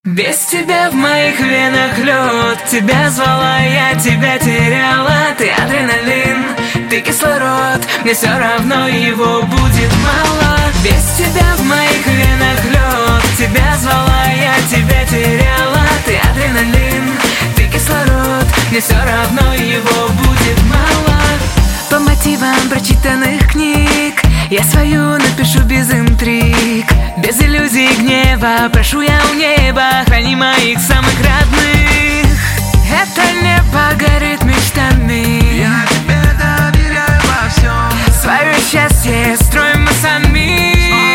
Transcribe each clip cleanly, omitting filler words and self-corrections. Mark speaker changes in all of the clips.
Speaker 1: Без тебя в моих венах лед. Тебя звала, я тебя теряла. Ты адреналин, ты кислород. Мне все равно его будет мало. Без тебя в моих венах лед. Тебя звала, я тебя теряла. Ты адреналин, ты кислород. Мне все равно его будет мало. По мотивам прочитанных книг я свою напишу без интриг, без иллюзий гнева. Прошу я у неба, храни моих самых родных. Это небо горит мечтами,
Speaker 2: я тебе доверяю во всем.
Speaker 1: Свое счастье строим мы сами.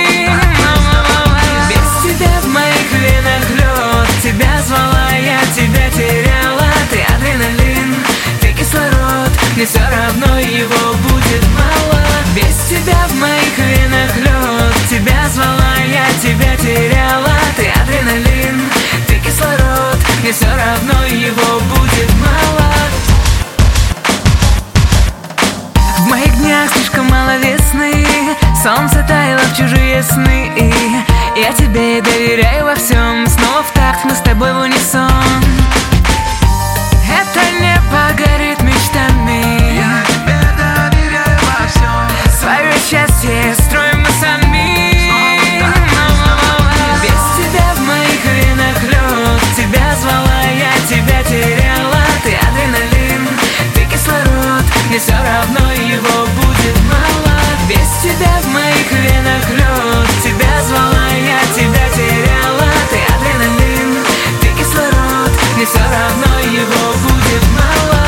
Speaker 1: Без тебя в моих венах лед. Тебя звала, я тебя теряла. Ты адреналин, ты кислород. Мне все равно его будет мало. Без тебя в моих венах лед. Тебя звала, я тебя теряла. Ты адреналин, ты кислород. Мне все равно его будет мало. В моих днях слишком мало весны. Солнце таяло в чужие сны. И я тебе доверяю во всем. Снова в такт мы с тобой в унисон. Это небо горит мечтами,
Speaker 2: я тебе доверяю во всем.
Speaker 1: Свое счастье строим мы сами. Без тебя в моих венах лед. Тебя звала, я тебя теряла. Ты адреналин, ты кислород. Мне все равно его будет мало. Без тебя в моих венах лед. Тебя звала, я тебя теряла. Ты адреналин, ты кислород. Мне все равно его будет мало.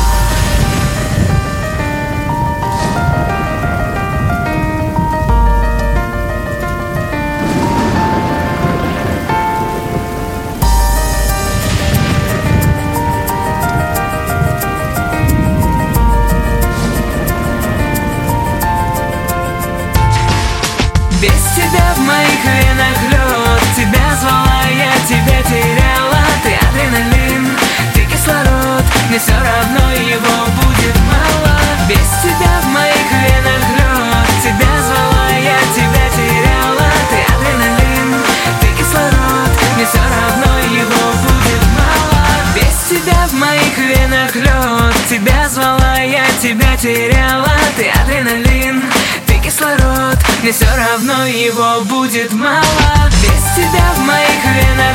Speaker 1: Без тебя в моих венах лед. Тебя звала, я тебя теряла. Ты адреналин, ты кислород. Мне все равно его будет мало. Без тебя в моих венах лед. Тебя звала, я тебя теряла. Ты адреналин, ты кислород. Мне все равно его будет мало. Без тебя в моих венах лед. Тебя звала, я тебя теряла. Ты адреналин, ты кислород. Мне все равно его будет мало. Без тебя в моих венах